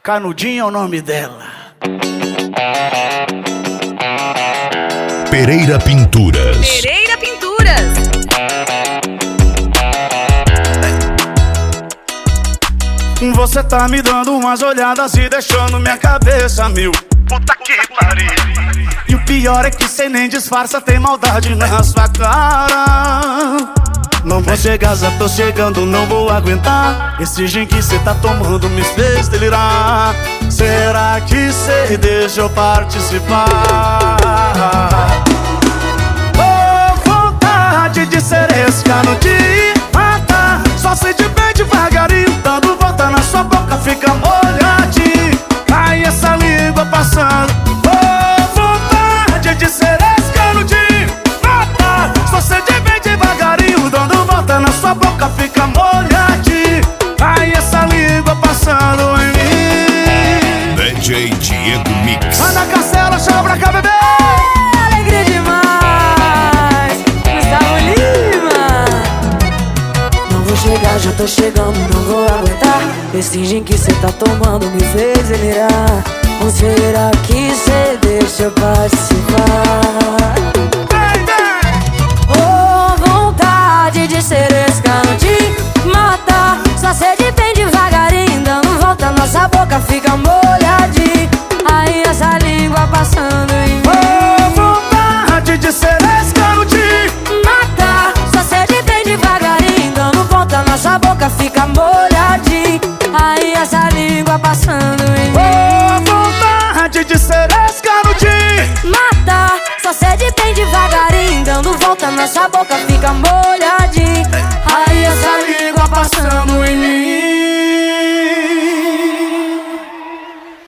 Canudinho é o nome dela. Pereira Pinturas. Pereira Pinturas. Você tá me dando umas olhadas e deixando minha cabeça mil. Puta que pariu. E o pior é que cê nem disfarça, tem maldade na sua cara. Não vou chegar, já tô chegando, não vou aguentar. Esse gin que cê tá tomando me fez delirar. Será que cê deixa eu participar? Oh, vontade de ser esse cano de matar. Só se de bem devagarinho, dando volta na sua boca, fica molhadinho. Ai, essa língua passando. Oh, vontade de ser esse cano de matar. Só se de bem devagarinho, dando volta na sua boca, fica molhadinho. Ai, essa língua passando em mim. DJ Diego Mix. Ana Castela, chama pra cá, bebê. Alegria demais. Gustavo Lima. Não vou chegar, já tô chegando, não vou aguentar. Esse gin que cê tá tomando me fez delirar. Ou será que cê deixa eu participar? Oh, vontade de ser esse cano de matar. Só sede bem devagarinho, dando volta, nossa boca fica molhadinha. Aí essa língua passando em mim. Oh, vontade de ser esse cano de Matar, só sede bem devagarinho, dando volta, nossa boca fica molhadinha. Aí essa língua passando em mim. oh, vontade de ser esse cano de Matar, só sede bem devagarinho, dando volta, nossa boca fica molhadinha.